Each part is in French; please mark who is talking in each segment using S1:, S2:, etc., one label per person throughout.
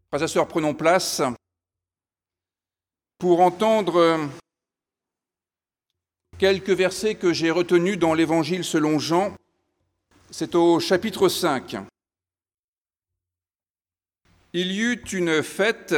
S1: Frères et sœurs, prenons place pour entendre quelques versets que j'ai retenus dans l'Évangile selon Jean. C'est au chapitre 5. Il y eut une fête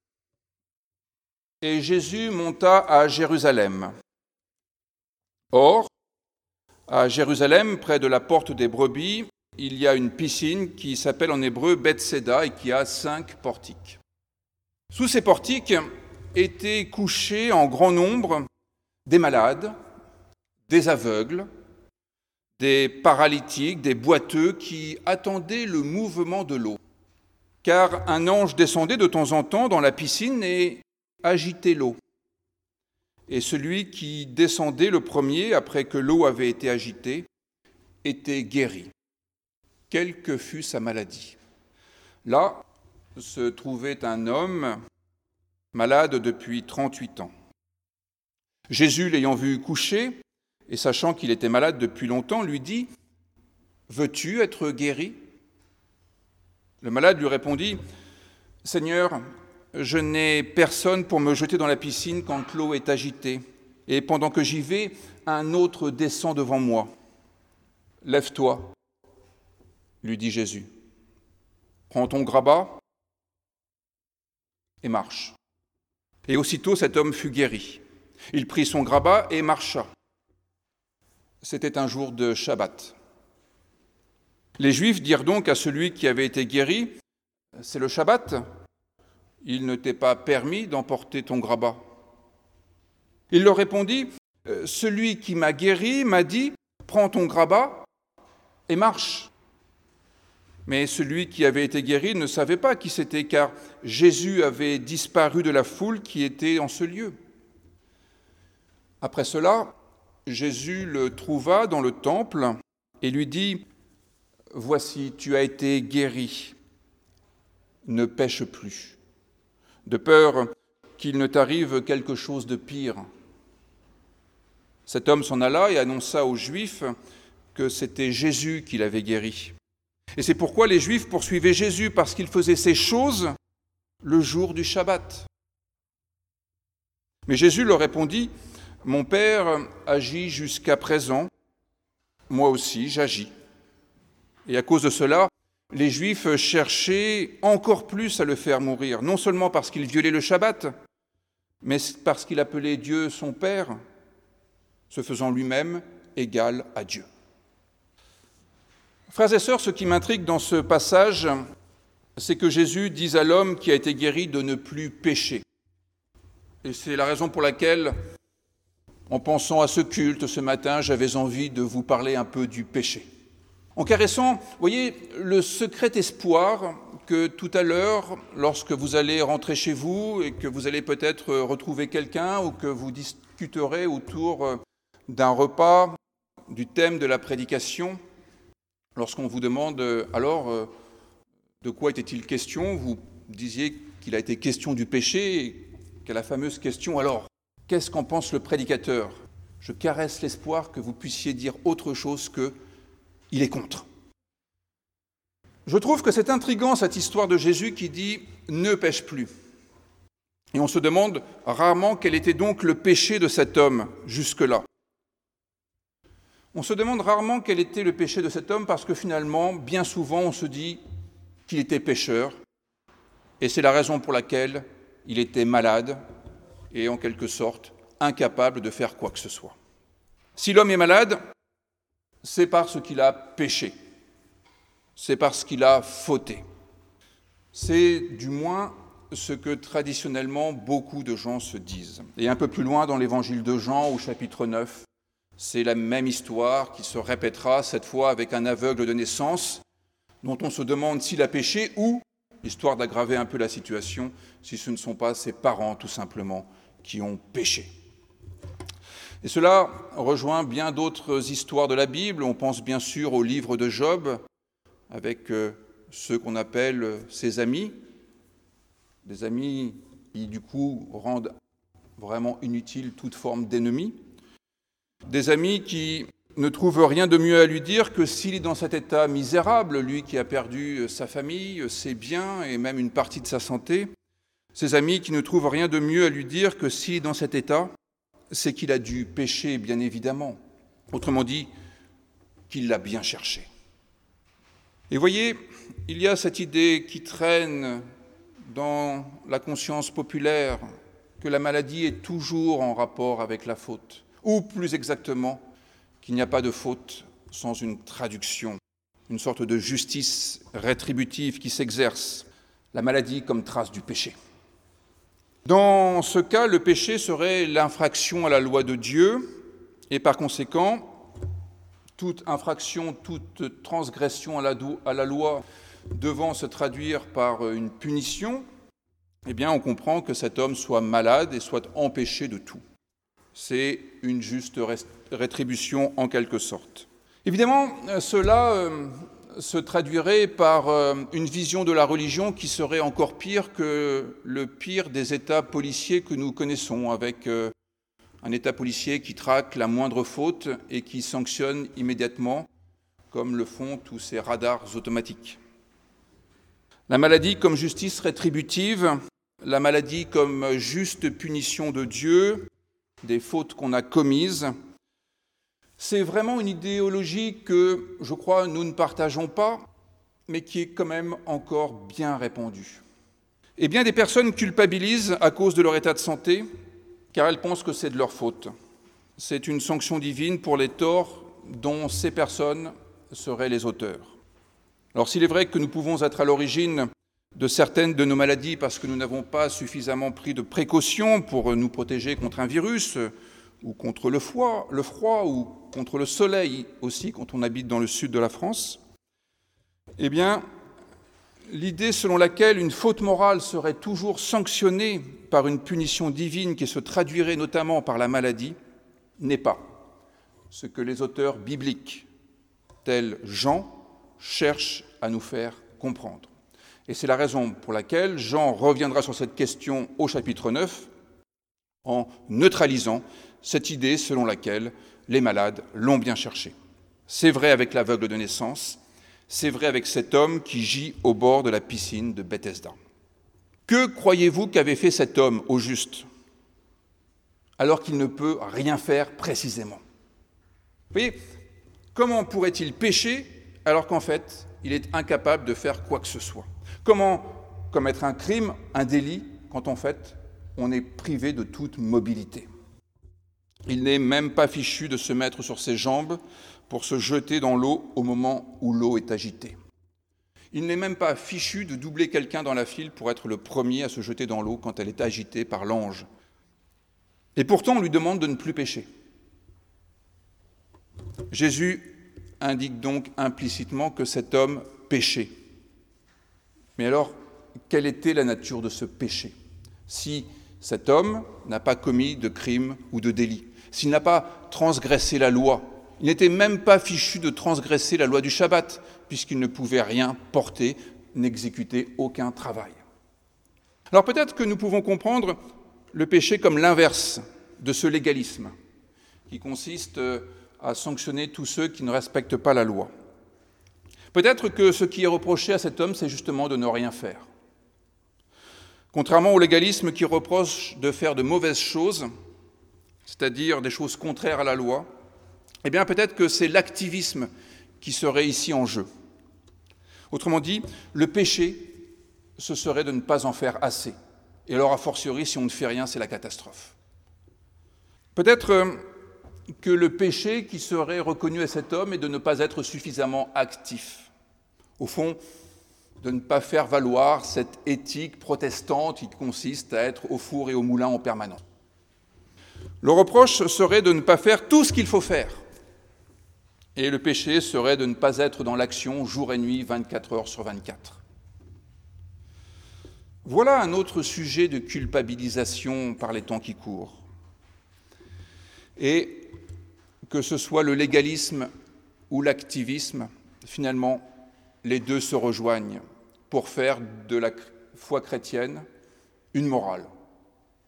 S1: et Jésus monta à Jérusalem. Or, à Jérusalem, près de la porte des brebis, il y a une piscine qui s'appelle en hébreu Bethséda et qui a 5 portiques. Sous ces portiques étaient couchés en grand nombre des malades, des aveugles, des paralytiques, des boiteux qui attendaient le mouvement de l'eau. Car un ange descendait de temps en temps dans la piscine et agitait l'eau. Et celui qui descendait le premier, après que l'eau avait été agitée, était guéri, quelle que fût sa maladie. Là se trouvait un homme malade depuis 38 ans. Jésus, l'ayant vu couché, et sachant qu'il était malade depuis longtemps, lui dit « Veux-tu être guéri ?» Le malade lui répondit « Seigneur, je n'ai personne pour me jeter dans la piscine quand l'eau est agitée, et pendant que j'y vais, un autre descend devant moi. Lève-toi, lui dit Jésus. Prends ton grabat et marche. Et aussitôt cet homme fut guéri. Il prit son grabat et marcha. C'était un jour de Shabbat. Les Juifs dirent donc à celui qui avait été guéri, « C'est le Shabbat, il ne t'est pas permis d'emporter ton grabat. » Il leur répondit, « Celui qui m'a guéri m'a dit, prends ton grabat et marche. » Mais celui qui avait été guéri ne savait pas qui c'était, car Jésus avait disparu de la foule qui était en ce lieu. Après cela, Jésus le trouva dans le temple et lui dit, « Voici, tu as été guéri, ne pêche plus, de peur qu'il ne t'arrive quelque chose de pire. » Cet homme s'en alla et annonça aux Juifs que c'était Jésus qui l'avait guéri. Et c'est pourquoi les Juifs poursuivaient Jésus, parce qu'il faisait ces choses le jour du Shabbat. Mais Jésus leur répondit, « Mon Père agit jusqu'à présent, moi aussi j'agis. » Et à cause de cela, les Juifs cherchaient encore plus à le faire mourir, non seulement parce qu'il violait le Shabbat, mais parce qu'il appelait Dieu son Père, se faisant lui-même égal à Dieu. Frères et sœurs, ce qui m'intrigue dans ce passage, c'est que Jésus dise à l'homme qui a été guéri de ne plus pécher. Et c'est la raison pour laquelle, en pensant à ce culte ce matin, j'avais envie de vous parler un peu du péché. En caressant, vous voyez, le secret espoir que tout à l'heure, lorsque vous allez rentrer chez vous et que vous allez peut-être retrouver quelqu'un ou que vous discuterez autour d'un repas, du thème de la prédication, lorsqu'on vous demande « alors, de quoi était-il question ?» vous disiez qu'il a été question du péché et qu'à la fameuse question « alors, qu'est-ce qu'en pense le prédicateur ?» Je caresse l'espoir que vous puissiez dire autre chose que « il est contre ». Je trouve que c'est intriguant cette histoire de Jésus qui dit « ne pêche plus ». Et on se demande rarement quel était donc le péché de cet homme jusque-là. On se demande rarement quel était le péché de cet homme parce que finalement, bien souvent, on se dit qu'il était pécheur et c'est la raison pour laquelle il était malade et en quelque sorte incapable de faire quoi que ce soit. Si l'homme est malade, c'est parce qu'il a péché, c'est parce qu'il a fauté. C'est du moins ce que traditionnellement beaucoup de gens se disent. Et un peu plus loin dans l'évangile de Jean, au chapitre 9, c'est la même histoire qui se répétera, cette fois avec un aveugle de naissance, dont on se demande s'il a péché ou, histoire d'aggraver un peu la situation, si ce ne sont pas ses parents tout simplement qui ont péché. Et cela rejoint bien d'autres histoires de la Bible. On pense bien sûr au livre de Job, avec ceux qu'on appelle ses amis, des amis qui du coup rendent vraiment inutile toute forme d'ennemi. Des amis qui ne trouve rien de mieux à lui dire que s'il est dans cet état misérable, lui qui a perdu sa famille, ses biens et même une partie de sa santé, ses amis qui ne trouvent rien de mieux à lui dire que s'il est dans cet état, c'est qu'il a dû pécher, bien évidemment. Autrement dit, qu'il l'a bien cherché. Et voyez, il y a cette idée qui traîne dans la conscience populaire que la maladie est toujours en rapport avec la faute, ou plus exactement, qu'il n'y a pas de faute sans une traduction, une sorte de justice rétributive qui s'exerce, la maladie comme trace du péché. Dans ce cas, le péché serait l'infraction à la loi de Dieu, et par conséquent, toute infraction, toute transgression à la loi devant se traduire par une punition, eh bien, on comprend que cet homme soit malade et soit empêché de tout. C'est une juste rétribution en quelque sorte. Évidemment, cela se traduirait par une vision de la religion qui serait encore pire que le pire des états policiers que nous connaissons, avec un état policier qui traque la moindre faute et qui sanctionne immédiatement, comme le font tous ces radars automatiques. La maladie comme justice rétributive, la maladie comme juste punition de Dieu des fautes qu'on a commises, c'est vraiment une idéologie que, je crois, nous ne partageons pas, mais qui est quand même encore bien répandue. Et bien des personnes culpabilisent à cause de leur état de santé, car elles pensent que c'est de leur faute. C'est une sanction divine pour les torts dont ces personnes seraient les auteurs. Alors s'il est vrai que nous pouvons être à l'origine de certaines de nos maladies parce que nous n'avons pas suffisamment pris de précautions pour nous protéger contre un virus, ou contre le froid, ou contre le soleil aussi quand on habite dans le sud de la France, eh bien, l'idée selon laquelle une faute morale serait toujours sanctionnée par une punition divine qui se traduirait notamment par la maladie n'est pas ce que les auteurs bibliques, tels Jean, cherchent à nous faire comprendre. Et c'est la raison pour laquelle Jean reviendra sur cette question au chapitre 9 en neutralisant cette idée selon laquelle les malades l'ont bien cherché. C'est vrai avec l'aveugle de naissance, c'est vrai avec cet homme qui gît au bord de la piscine de Bethesda. Que croyez-vous qu'avait fait cet homme au juste, alors qu'il ne peut rien faire précisément ? Vous voyez, comment pourrait-il pécher alors qu'en fait, il est incapable de faire quoi que ce soit ? Comment commettre un crime, un délit, quand en fait, on est privé de toute mobilité ? Il n'est même pas fichu de se mettre sur ses jambes pour se jeter dans l'eau au moment où l'eau est agitée. Il n'est même pas fichu de doubler quelqu'un dans la file pour être le premier à se jeter dans l'eau quand elle est agitée par l'ange. Et pourtant, on lui demande de ne plus pécher. Jésus indique donc implicitement que cet homme péchait. Mais alors, quelle était la nature de ce péché ? Si cet homme n'a pas commis de crime ou de délit, s'il n'a pas transgressé la loi, il n'était même pas fichu de transgresser la loi du Shabbat, puisqu'il ne pouvait rien porter, n'exécuter aucun travail. Alors peut-être que nous pouvons comprendre le péché comme l'inverse de ce légalisme, qui consiste à sanctionner tous ceux qui ne respectent pas la loi. Peut-être que ce qui est reproché à cet homme, c'est justement de ne rien faire. Contrairement au légalisme qui reproche de faire de mauvaises choses, c'est-à-dire des choses contraires à la loi, eh bien peut-être que c'est l'activisme qui serait ici en jeu. Autrement dit, le péché, ce serait de ne pas en faire assez. Et alors, a fortiori, si on ne fait rien, c'est la catastrophe. Peut-être que le péché qui serait reconnu à cet homme est de ne pas être suffisamment actif. Au fond, de ne pas faire valoir cette éthique protestante qui consiste à être au four et au moulin en permanence. Le reproche serait de ne pas faire tout ce qu'il faut faire. Et le péché serait de ne pas être dans l'action jour et nuit, 24 heures sur 24. Voilà un autre sujet de culpabilisation par les temps qui courent. Et que ce soit le légalisme ou l'activisme, finalement, les deux se rejoignent pour faire de la foi chrétienne une morale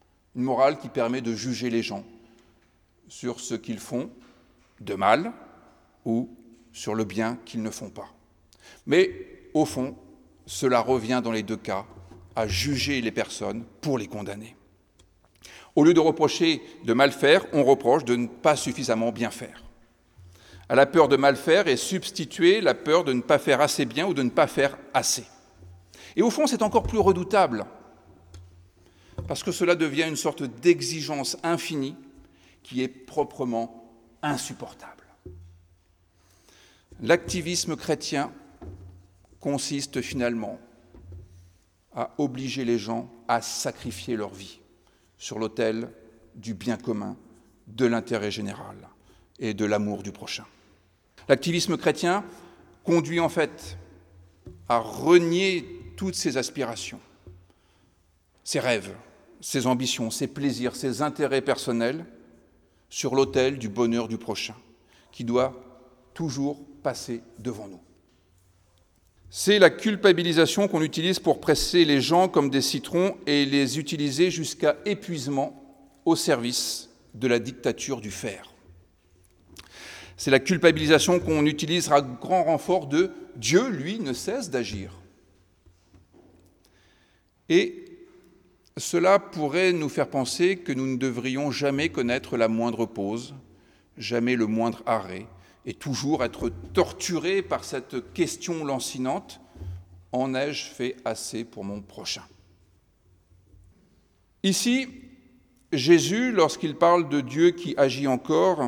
S1: qui permet de juger les gens sur ce qu'ils font de mal ou sur le bien qu'ils ne font pas. Mais au fond, cela revient dans les deux cas à juger les personnes pour les condamner. Au lieu de reprocher de mal faire, on reproche de ne pas suffisamment bien faire. À la peur de mal faire est substituée la peur de ne pas faire assez bien ou de ne pas faire assez. Et au fond, c'est encore plus redoutable, parce que cela devient une sorte d'exigence infinie qui est proprement insupportable. L'activisme chrétien consiste finalement à obliger les gens à sacrifier leur vie sur l'autel du bien commun, de l'intérêt général et de l'amour du prochain. L'activisme chrétien conduit en fait à renier toutes ses aspirations, ses rêves, ses ambitions, ses plaisirs, ses intérêts personnels sur l'autel du bonheur du prochain, qui doit toujours passer devant nous. C'est la culpabilisation qu'on utilise pour presser les gens comme des citrons et les utiliser jusqu'à épuisement au service de la dictature du faire. C'est la culpabilisation qu'on utilise à grand renfort de « Dieu, lui, ne cesse d'agir ». Et cela pourrait nous faire penser que nous ne devrions jamais connaître la moindre pause, jamais le moindre arrêt, et toujours être torturés par cette question lancinante « En ai-je fait assez pour mon prochain ?» Ici, Jésus, lorsqu'il parle de Dieu qui agit encore,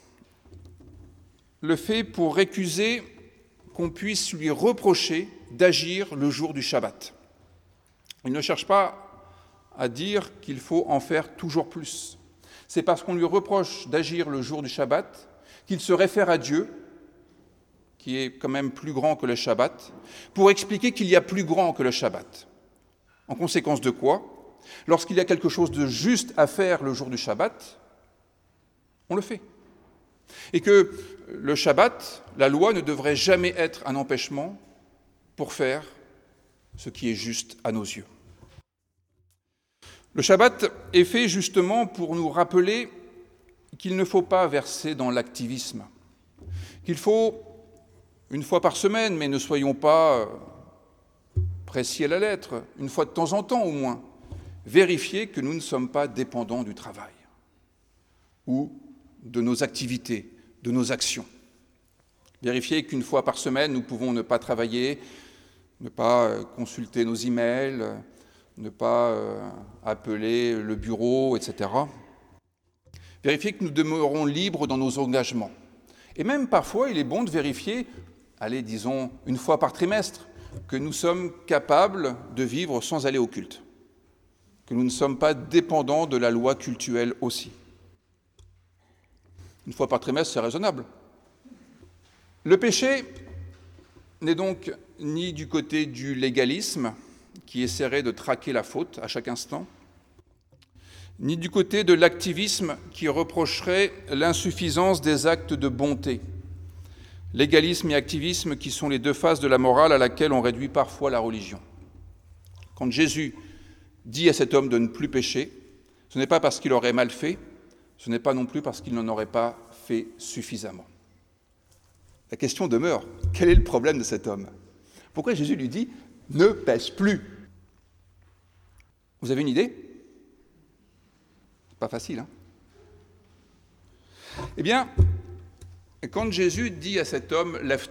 S1: le fait pour récuser qu'on puisse lui reprocher d'agir le jour du Shabbat. Il ne cherche pas à dire qu'il faut en faire toujours plus. C'est parce qu'on lui reproche d'agir le jour du Shabbat qu'il se réfère à Dieu, qui est quand même plus grand que le Shabbat, pour expliquer qu'il y a plus grand que le Shabbat. En conséquence de quoi, lorsqu'il y a quelque chose de juste à faire le jour du Shabbat, on le fait. Et que le Shabbat, la loi, ne devrait jamais être un empêchement pour faire ce qui est juste à nos yeux. Le Shabbat est fait justement pour nous rappeler qu'il ne faut pas verser dans l'activisme, qu'il faut, une fois par semaine, mais ne soyons pas précis à la lettre, une fois de temps en temps au moins, vérifier que nous ne sommes pas dépendants du travail ou de nos activités, de nos actions. Vérifier qu'une fois par semaine, nous pouvons ne pas travailler, ne pas consulter nos emails, ne pas appeler le bureau, etc. Vérifier que nous demeurons libres dans nos engagements. Et même parfois, il est bon de vérifier, disons une fois par trimestre, que nous sommes capables de vivre sans aller au culte, que nous ne sommes pas dépendants de la loi cultuelle aussi. Une fois par trimestre, c'est raisonnable. Le péché n'est donc ni du côté du légalisme, qui essaierait de traquer la faute à chaque instant, ni du côté de l'activisme qui reprocherait l'insuffisance des actes de bonté. Légalisme et activisme qui sont les deux faces de la morale à laquelle on réduit parfois la religion. Quand Jésus dit à cet homme de ne plus pécher, ce n'est pas parce qu'il aurait mal fait, ce n'est pas non plus parce qu'il n'en aurait pas fait suffisamment. La question demeure, quel est le problème de cet homme ? Pourquoi Jésus lui dit « ne pêche plus » ? Vous avez une idée ? C'est pas facile, hein ? Eh bien, quand Jésus dit à cet homme « lève-toi »,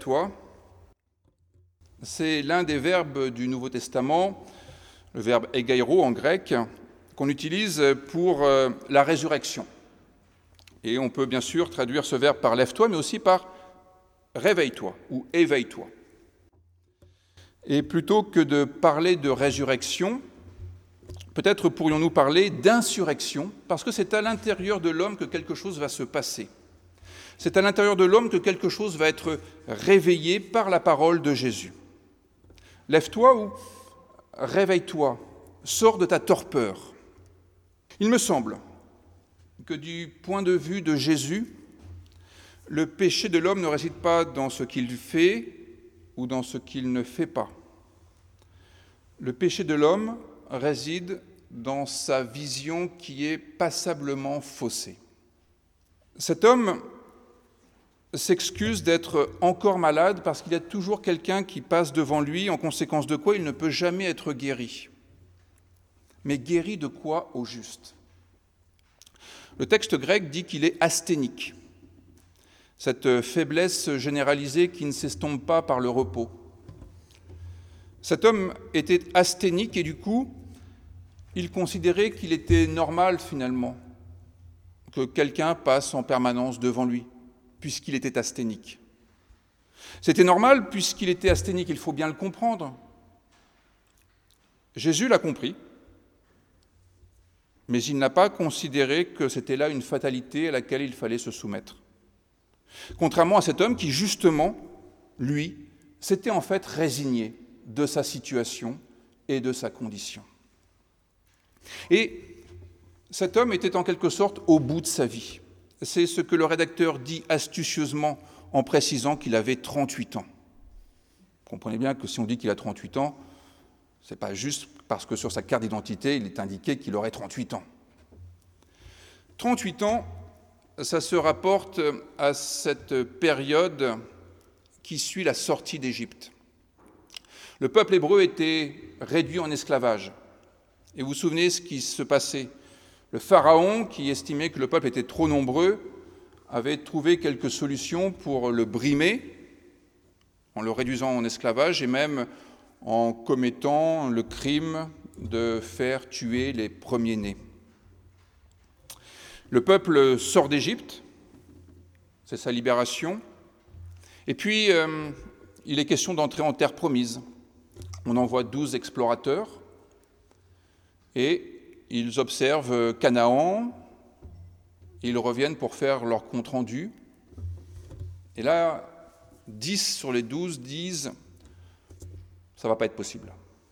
S1: c'est l'un des verbes du Nouveau Testament, le verbe « egeiro » en grec, qu'on utilise pour la résurrection. Et on peut bien sûr traduire ce verbe par « lève-toi », mais aussi par « réveille-toi » ou « éveille-toi ». Et plutôt que de parler de résurrection, peut-être pourrions-nous parler d'insurrection, parce que c'est à l'intérieur de l'homme que quelque chose va se passer. C'est à l'intérieur de l'homme que quelque chose va être réveillé par la parole de Jésus. Lève-toi ou réveille-toi, sors de ta torpeur. Il me semble que du point de vue de Jésus, le péché de l'homme ne réside pas dans ce qu'il fait ou dans ce qu'il ne fait pas. Le péché de l'homme réside dans sa vision qui est passablement faussée. Cet homme s'excuse d'être encore malade parce qu'il y a toujours quelqu'un qui passe devant lui, en conséquence de quoi il ne peut jamais être guéri. Mais guéri de quoi au juste ? Le texte grec dit qu'il est asthénique, cette faiblesse généralisée qui ne s'estompe pas par le repos. Cet homme était asthénique et du coup, il considérait qu'il était normal finalement que quelqu'un passe en permanence devant lui, puisqu'il était asthénique. C'était normal puisqu'il était asthénique, il faut bien le comprendre. Jésus l'a compris, mais il n'a pas considéré que c'était là une fatalité à laquelle il fallait se soumettre. Contrairement à cet homme qui, justement, lui, s'était en fait résigné de sa situation et de sa condition. Et cet homme était en quelque sorte au bout de sa vie. C'est ce que le rédacteur dit astucieusement en précisant qu'il avait 38 ans. Vous comprenez bien que si on dit qu'il a 38 ans, ce n'est pas juste parce que sur sa carte d'identité, il est indiqué qu'il aurait 38 ans. 38 ans, ça se rapporte à cette période qui suit la sortie d'Égypte. Le peuple hébreu était réduit en esclavage. Et vous vous souvenez ce qui se passait. Le pharaon, qui estimait que le peuple était trop nombreux, avait trouvé quelques solutions pour le brimer, en le réduisant en esclavage et même en commettant le crime de faire tuer les premiers-nés. Le peuple sort d'Égypte, c'est sa libération, et puis il est question d'entrer en terre promise. On envoie 12 explorateurs et ils observent Canaan, ils reviennent pour faire leur compte-rendu. Et là, 10 sur les 12 disent « ça ne va pas être possible ».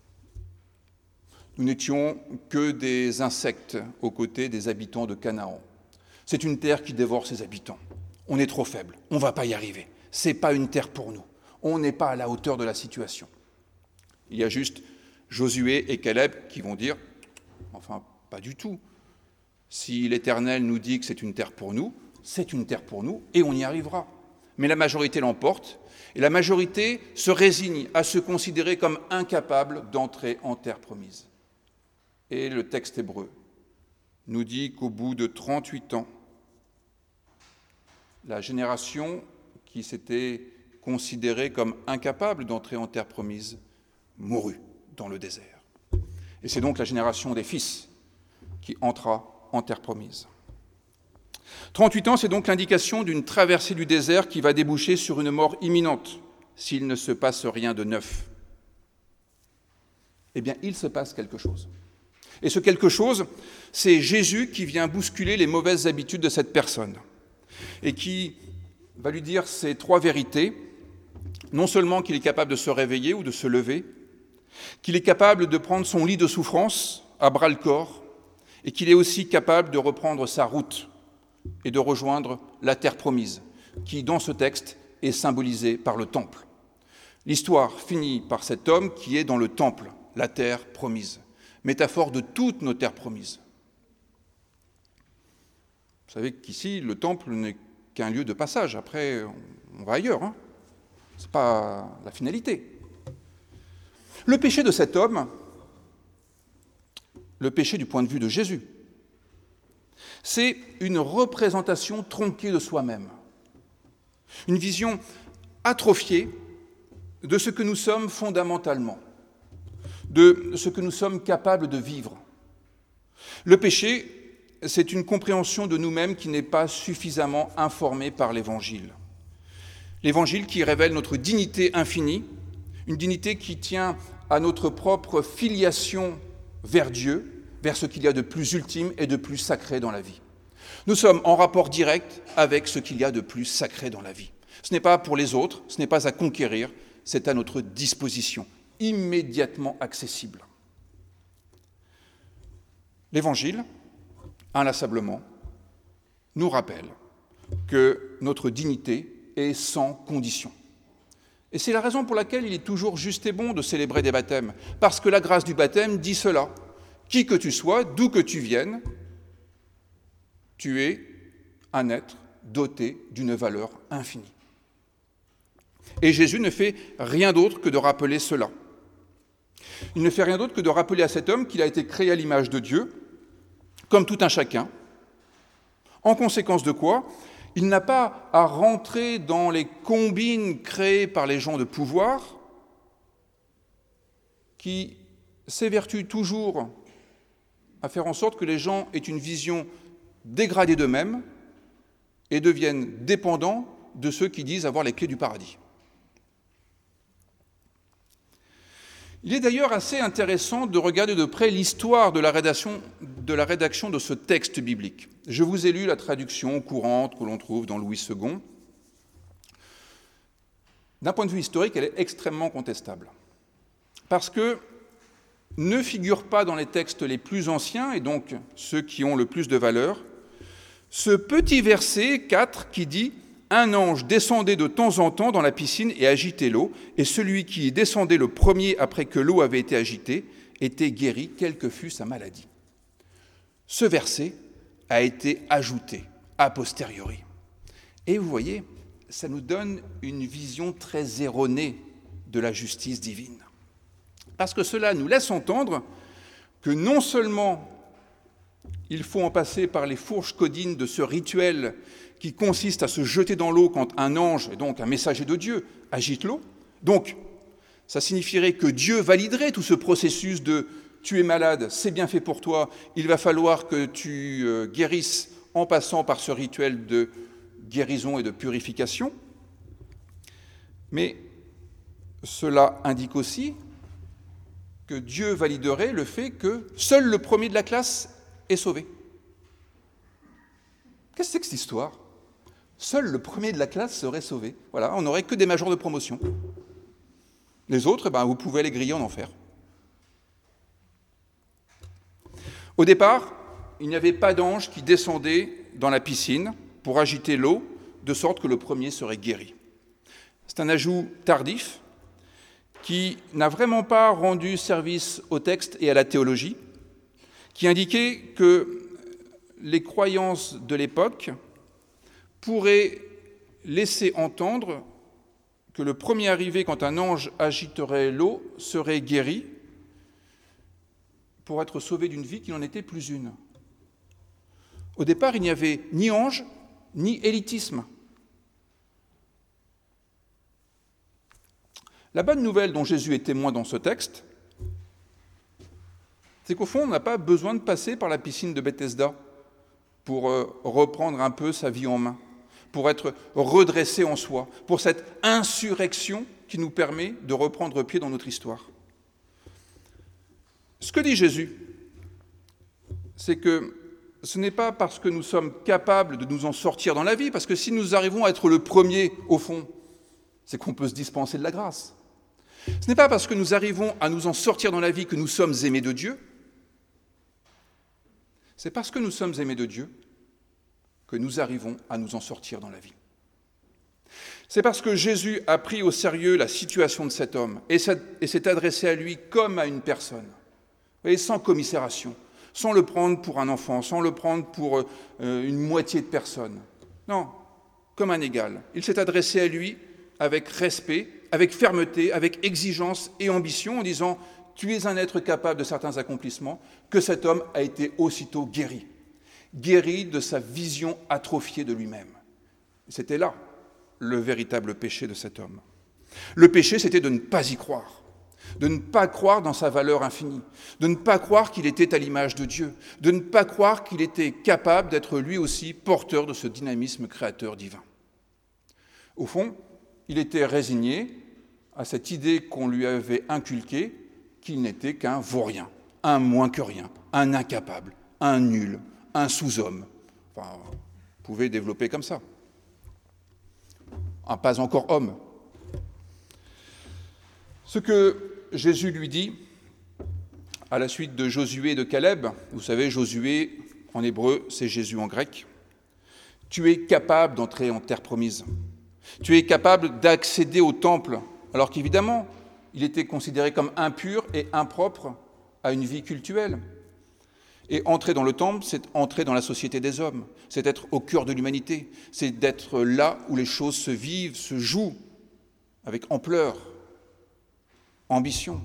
S1: Nous n'étions que des insectes aux côtés des habitants de Canaan. C'est une terre qui dévore ses habitants. On est trop faible, on ne va pas y arriver. Ce n'est pas une terre pour nous. On n'est pas à la hauteur de la situation. Il y a juste Josué et Caleb qui vont dire « enfin, pas du tout. Si l'Éternel nous dit que c'est une terre pour nous, c'est une terre pour nous et on y arrivera. » Mais la majorité l'emporte et la majorité se résigne à se considérer comme incapable d'entrer en terre promise. Et le texte hébreu nous dit qu'au bout de 38 ans, la génération qui s'était considérée comme incapable d'entrer en terre promise mourut dans le désert. Et c'est donc la génération des fils qui entra en terre promise. 38 ans, c'est donc l'indication d'une traversée du désert qui va déboucher sur une mort imminente s'il ne se passe rien de neuf. Eh bien, il se passe quelque chose. Et ce quelque chose, c'est Jésus qui vient bousculer les mauvaises habitudes de cette personne et qui va lui dire ces 3 vérités, non seulement qu'il est capable de se réveiller ou de se lever, qu'il est capable de prendre son lit de souffrance à bras-le-corps et qu'il est aussi capable de reprendre sa route et de rejoindre la terre promise, qui, dans ce texte, est symbolisée par le temple. L'histoire finit par cet homme qui est dans le temple, la terre promise, métaphore de toutes nos terres promises. Vous savez qu'ici, le temple n'est qu'un lieu de passage. Après, on va ailleurs. Ce n'est pas la finalité. Le péché de cet homme, le péché du point de vue de Jésus, c'est une représentation tronquée de soi-même, une vision atrophiée de ce que nous sommes fondamentalement, de ce que nous sommes capables de vivre. Le péché, c'est une compréhension de nous-mêmes qui n'est pas suffisamment informée par l'Évangile. L'Évangile qui révèle notre dignité infinie, une dignité qui tient à notre propre filiation vers Dieu, vers ce qu'il y a de plus ultime et de plus sacré dans la vie. Nous sommes en rapport direct avec ce qu'il y a de plus sacré dans la vie. Ce n'est pas pour les autres, ce n'est pas à conquérir, c'est à notre disposition, immédiatement accessible. L'Évangile, inlassablement, nous rappelle que notre dignité est sans condition. Et c'est la raison pour laquelle il est toujours juste et bon de célébrer des baptêmes, parce que la grâce du baptême dit cela. Qui que tu sois, d'où que tu viennes, tu es un être doté d'une valeur infinie. Et Jésus ne fait rien d'autre que de rappeler cela. Il ne fait rien d'autre que de rappeler à cet homme qu'il a été créé à l'image de Dieu, comme tout un chacun. En conséquence de quoi, il n'a pas à rentrer dans les combines créées par les gens de pouvoir qui s'évertuent toujours à faire en sorte que les gens aient une vision dégradée d'eux-mêmes et deviennent dépendants de ceux qui disent avoir les clés du paradis. Il est d'ailleurs assez intéressant de regarder de près l'histoire de la rédaction de ce texte biblique. Je vous ai lu la traduction courante que l'on trouve dans Louis II. D'un point de vue historique, elle est extrêmement contestable. Parce que ne figure pas dans les textes les plus anciens, et donc ceux qui ont le plus de valeur, ce petit verset 4 qui dit « Un ange descendait de temps en temps dans la piscine et agitait l'eau, et celui qui y descendait le premier après que l'eau avait été agitée était guéri, quelle que fût sa maladie. » Ce verset a été ajouté a posteriori. Et vous voyez, ça nous donne une vision très erronée de la justice divine. Parce que cela nous laisse entendre que non seulement il faut en passer par les fourches codines de ce rituel qui consiste à se jeter dans l'eau quand un ange, et donc un messager de Dieu, agite l'eau. Donc, ça signifierait que Dieu validerait tout ce processus de « tu es malade, c'est bien fait pour toi, il va falloir que tu guérisses en passant par ce rituel de guérison et de purification ». Mais cela indique aussi que Dieu validerait le fait que seul le premier de la classe est sauvé. Qu'est-ce que c'est que cette histoire ? Seul le premier de la classe serait sauvé. Voilà, on n'aurait que des majors de promotion. Les autres, vous pouvez les griller en enfer. Au départ, il n'y avait pas d'ange qui descendait dans la piscine pour agiter l'eau, de sorte que le premier serait guéri. C'est un ajout tardif qui n'a vraiment pas rendu service au texte et à la théologie, qui indiquait que les croyances de l'époque pourraient laisser entendre que le premier arrivé, quand un ange agiterait l'eau, serait guéri pour être sauvé d'une vie qui n'en était plus une. Au départ, il n'y avait ni ange, ni élitisme. La bonne nouvelle dont Jésus est témoin dans ce texte, c'est qu'au fond, on n'a pas besoin de passer par la piscine de Bethesda pour reprendre un peu sa vie en main, pour être redressé en soi, pour cette insurrection qui nous permet de reprendre pied dans notre histoire. Ce que dit Jésus, c'est que ce n'est pas parce que nous sommes capables de nous en sortir dans la vie, parce que si nous arrivons à être le premier, au fond, c'est qu'on peut se dispenser de la grâce. Ce n'est pas parce que nous arrivons à nous en sortir dans la vie que nous sommes aimés de Dieu. C'est parce que nous sommes aimés de Dieu que nous arrivons à nous en sortir dans la vie. C'est parce que Jésus a pris au sérieux la situation de cet homme et s'est adressé à lui comme à une personne, et sans commisération, sans le prendre pour un enfant, sans le prendre pour une moitié de personne. Non, comme un égal. Il s'est adressé à lui avec respect, avec fermeté, avec exigence et ambition, en disant « Tu es un être capable de certains accomplissements », que cet homme a été aussitôt guéri de sa vision atrophiée de lui-même. C'était là le véritable péché de cet homme. Le péché, c'était de ne pas y croire, de ne pas croire dans sa valeur infinie, de ne pas croire qu'il était à l'image de Dieu, de ne pas croire qu'il était capable d'être lui aussi porteur de ce dynamisme créateur divin. Au fond, il était résigné à cette idée qu'on lui avait inculquée qu'il n'était qu'un vaurien, un moins que rien, un incapable, un nul, un sous-homme. Enfin, vous pouvez développer comme ça. Un pas encore homme. Ce que Jésus lui dit, à la suite de Josué et de Caleb, vous savez, Josué en hébreu, c'est Jésus en grec, tu es capable d'entrer en terre promise. Tu es capable d'accéder au temple, alors qu'évidemment, il était considéré comme impur et impropre à une vie cultuelle. Et entrer dans le temple, c'est entrer dans la société des hommes, c'est être au cœur de l'humanité, c'est d'être là où les choses se vivent, se jouent, avec ampleur, ambition.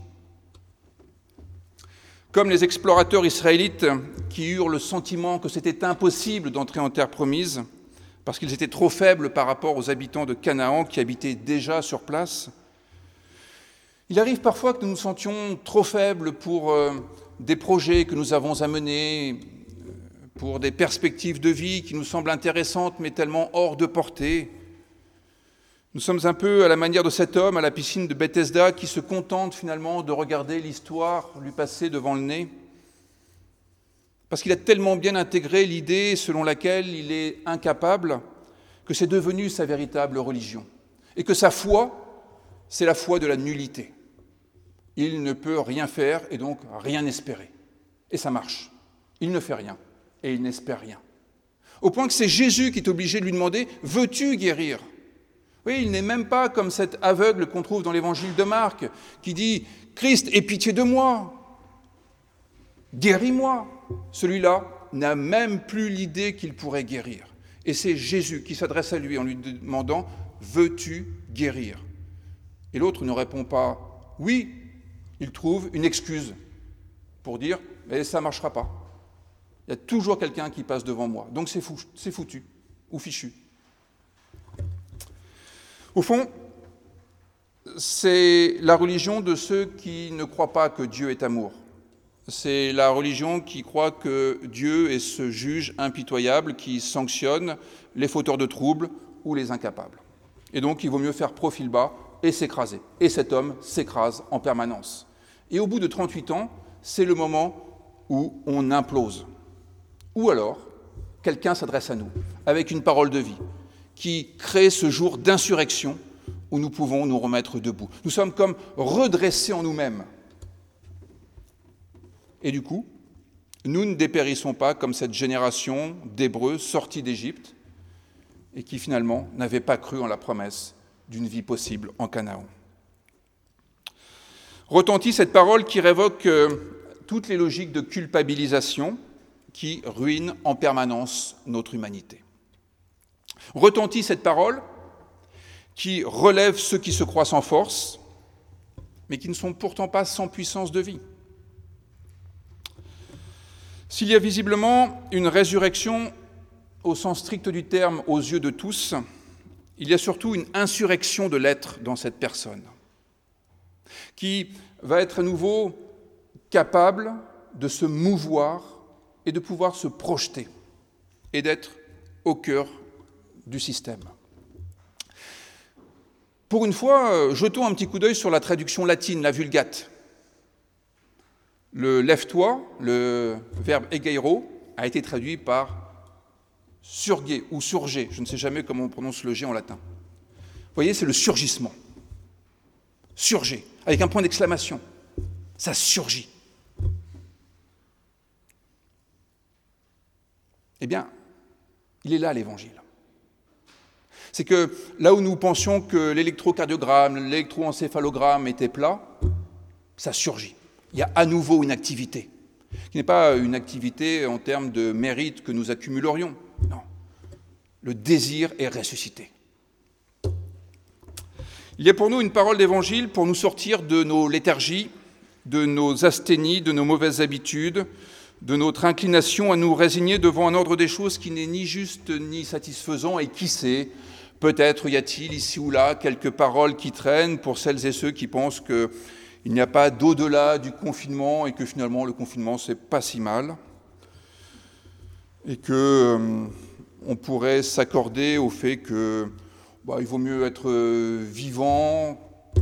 S1: Comme les explorateurs israélites qui eurent le sentiment que c'était impossible d'entrer en terre promise, parce qu'ils étaient trop faibles par rapport aux habitants de Canaan qui habitaient déjà sur place, il arrive parfois que nous nous sentions trop faibles pour des projets que nous avons à mener, pour des perspectives de vie qui nous semblent intéressantes mais tellement hors de portée. Nous sommes un peu à la manière de cet homme à la piscine de Bethesda qui se contente finalement de regarder l'histoire lui passer devant le nez, parce qu'il a tellement bien intégré l'idée selon laquelle il est incapable que c'est devenu sa véritable religion, et que sa foi, c'est la foi de la nullité. Il ne peut rien faire et donc rien espérer. Et ça marche. Il ne fait rien et il n'espère rien. Au point que c'est Jésus qui est obligé de lui demander « Veux-tu guérir ?» Oui, il n'est même pas comme cet aveugle qu'on trouve dans l'évangile de Marc, qui dit « Christ, aie pitié de moi, guéris-moi ». Celui-là n'a même plus l'idée qu'il pourrait guérir. Et c'est Jésus qui s'adresse à lui en lui demandant « Veux-tu guérir ?» Et l'autre ne répond pas « Oui ». Il trouve une excuse pour dire « mais ça ne marchera pas. Il y a toujours quelqu'un qui passe devant moi, donc c'est foutu ou fichu ». Au fond, c'est la religion de ceux qui ne croient pas que Dieu est amour. C'est la religion qui croit que Dieu est ce juge impitoyable qui sanctionne les fauteurs de troubles ou les incapables. Et donc, il vaut mieux faire profil bas et s'écraser. Et cet homme s'écrase en permanence. Et au bout de 38 ans, c'est le moment où on implose. Ou alors, quelqu'un s'adresse à nous avec une parole de vie qui crée ce jour d'insurrection où nous pouvons nous remettre debout. Nous sommes comme redressés en nous-mêmes. Et du coup, nous ne dépérissons pas comme cette génération d'Hébreux sortis d'Égypte et qui finalement n'avaient pas cru en la promesse d'une vie possible en Canaan. Retentit cette parole qui révoque toutes les logiques de culpabilisation qui ruinent en permanence notre humanité. Retentit cette parole qui relève ceux qui se croient sans force, mais qui ne sont pourtant pas sans puissance de vie. S'il y a visiblement une résurrection au sens strict du terme aux yeux de tous, il y a surtout une insurrection de l'être dans cette personne, qui va être à nouveau capable de se mouvoir et de pouvoir se projeter et d'être au cœur du système. Pour une fois, jetons un petit coup d'œil sur la traduction latine, la Vulgate. Le « lève-toi », le verbe « egeiro », a été traduit par « surger » ou « surger ». Je ne sais jamais comment on prononce le « g » en latin. Vous voyez, c'est le surgissement. Surger, avec un point d'exclamation. Ça surgit. Eh bien, il est là l'Évangile. C'est que là où nous pensions que l'électrocardiogramme, l'électroencéphalogramme étaient plats, ça surgit. Il y a à nouveau une activité, qui n'est pas une activité en termes de mérite que nous accumulerions. Non, le désir est ressuscité. Il y a pour nous une parole d'Évangile pour nous sortir de nos léthargies, de nos asthénies, de nos mauvaises habitudes, de notre inclination à nous résigner devant un ordre des choses qui n'est ni juste ni satisfaisant, et qui sait, peut-être y a-t-il ici ou là quelques paroles qui traînent pour celles et ceux qui pensent qu'il n'y a pas d'au-delà du confinement et que finalement le confinement c'est pas si mal et que on pourrait s'accorder au fait que il vaut mieux être vivant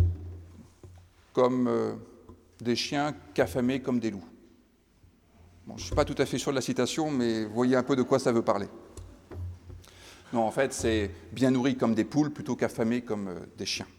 S1: comme des chiens qu'affamés comme des loups. Bon, je ne suis pas tout à fait sûr de la citation, mais vous voyez un peu de quoi ça veut parler. Non, en fait, c'est bien nourri comme des poules plutôt qu'affamé comme des chiens.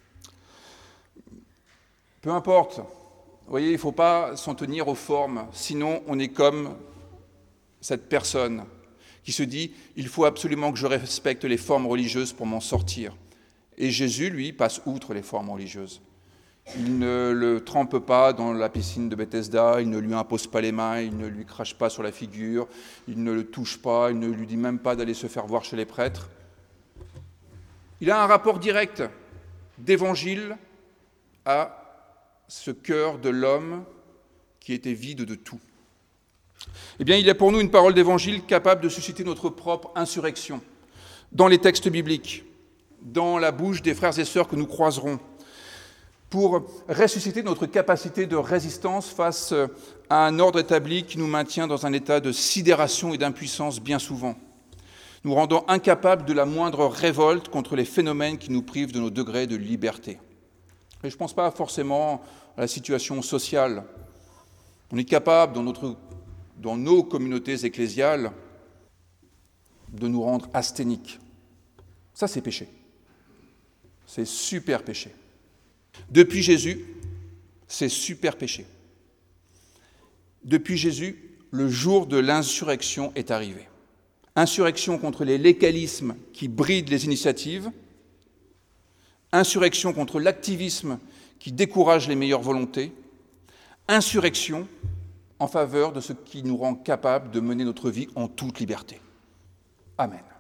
S1: Peu importe, vous voyez, il ne faut pas s'en tenir aux formes, sinon on est comme cette personne qui se dit « il faut absolument que je respecte les formes religieuses pour m'en sortir ». Et Jésus, lui, passe outre les formes religieuses. Il ne le trempe pas dans la piscine de Bethesda, il ne lui impose pas les mains, il ne lui crache pas sur la figure, il ne le touche pas, il ne lui dit même pas d'aller se faire voir chez les prêtres. Il a un rapport direct d'évangile à ce cœur de l'homme qui était vide de tout. Eh bien, il est pour nous une parole d'évangile capable de susciter notre propre insurrection dans les textes bibliques, dans la bouche des frères et sœurs que nous croiserons, pour ressusciter notre capacité de résistance face à un ordre établi qui nous maintient dans un état de sidération et d'impuissance bien souvent, nous rendant incapables de la moindre révolte contre les phénomènes qui nous privent de nos degrés de liberté. Et je ne pense pas forcément à la situation sociale. On est capable, dans nos communautés ecclésiales, de nous rendre asthéniques. Ça, c'est péché. C'est super péché. Depuis Jésus, c'est super péché. Depuis Jésus, le jour de l'insurrection est arrivé. Insurrection contre les légalismes qui brident les initiatives, insurrection contre l'activisme qui décourage les meilleures volontés, insurrection en faveur de ce qui nous rend capables de mener notre vie en toute liberté. Amen.